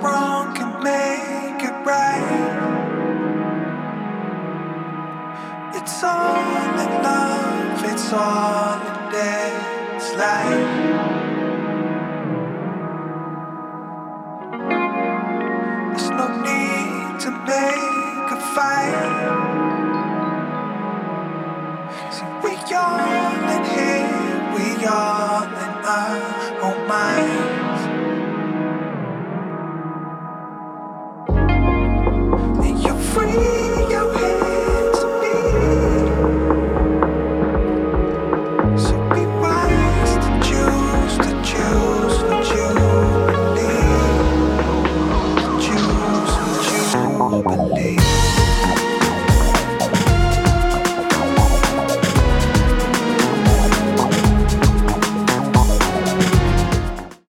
wrong can make it right. It's all in love, it's all in dance light.